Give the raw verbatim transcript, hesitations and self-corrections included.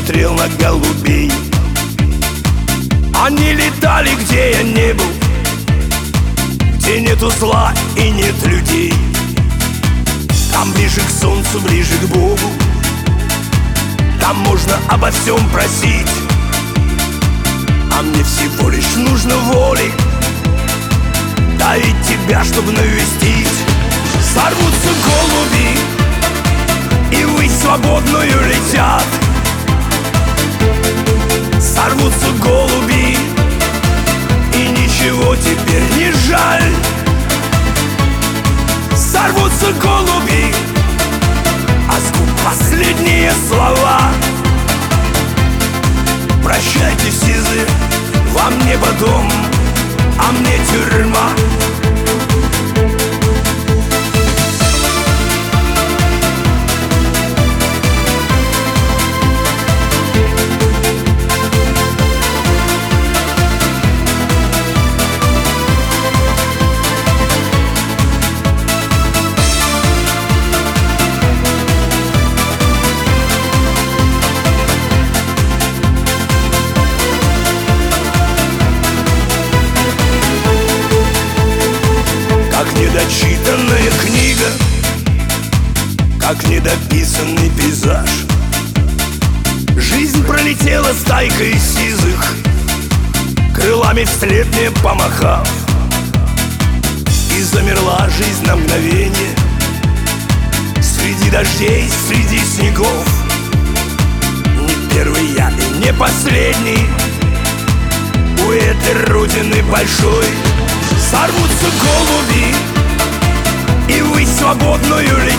смотрел на голубей. Они летали, где я не был, где нету зла и нет людей. Там ближе к солнцу, ближе к Богу, там можно обо всем просить. А мне всего лишь нужно воли, да и тебя, чтобы навестить. Сорвутся голуби и ввысь свободную летят. Сорвутся голуби и ничего теперь не жаль. Сорвутся голуби, а с губ последние слова. Прощайте, сизы, вам небо дом, а мне тюрьма. Как недочитанная книга, как недописанный пейзаж. Жизнь пролетела стайкой сизых, крылами вслед мне помахав. И замерла жизнь на мгновение среди дождей, среди снегов. Не первый я и не последний у этой родины большой. Сорвутся голуби и ввысь свободную